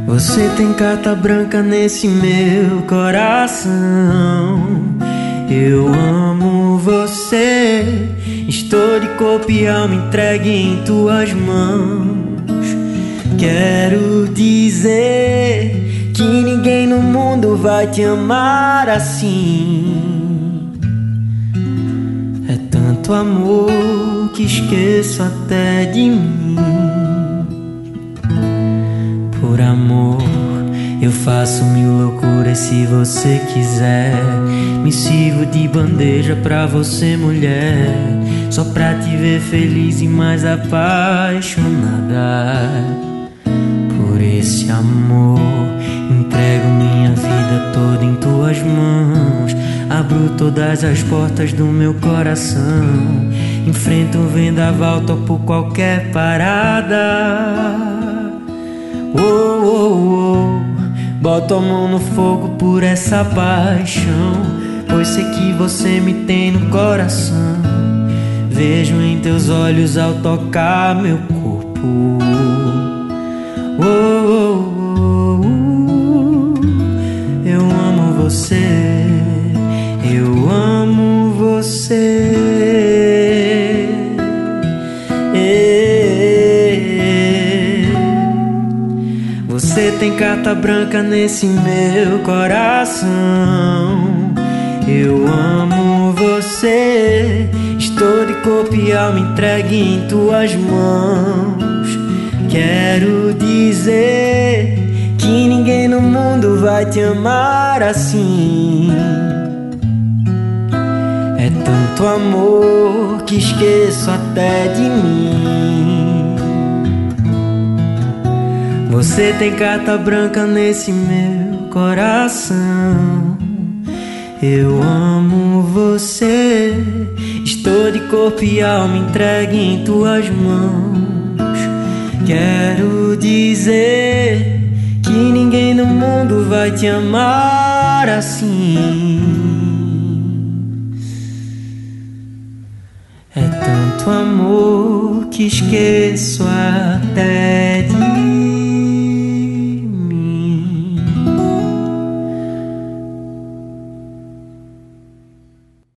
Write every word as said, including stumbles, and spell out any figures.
Você tem carta branca nesse meu coração. Eu amo você, estou de corpo e alma entregue em tuas mãos. Quero dizer que ninguém no mundo vai te amar assim. É tanto amor que esqueço até de mim. Por amor eu faço mil loucuras se você quiser. Me sirvo de bandeja pra você, mulher, só pra te ver feliz e mais apaixonada. Por esse amor entrego minha vida toda em tuas mãos. Abro todas as portas do meu coração. Enfrento um vendaval, topo qualquer parada. Oh, oh, oh. Boto a mão no fogo por essa paixão, pois sei que você me tem no coração. Vejo em teus olhos ao tocar meu corpo. Oh, oh, oh, oh. Eu amo você, eu amo você. Você tem carta branca nesse meu coração. Eu amo você, estou de corpo e alma entregue em tuas mãos. Quero dizer que ninguém no mundo vai te amar assim. É tanto amor que esqueço até de mim. Você tem carta branca nesse meu coração. Eu amo você, estou de corpo e alma entregue em tuas mãos. Quero dizer que ninguém no mundo vai te amar assim. É tanto amor que esqueço até de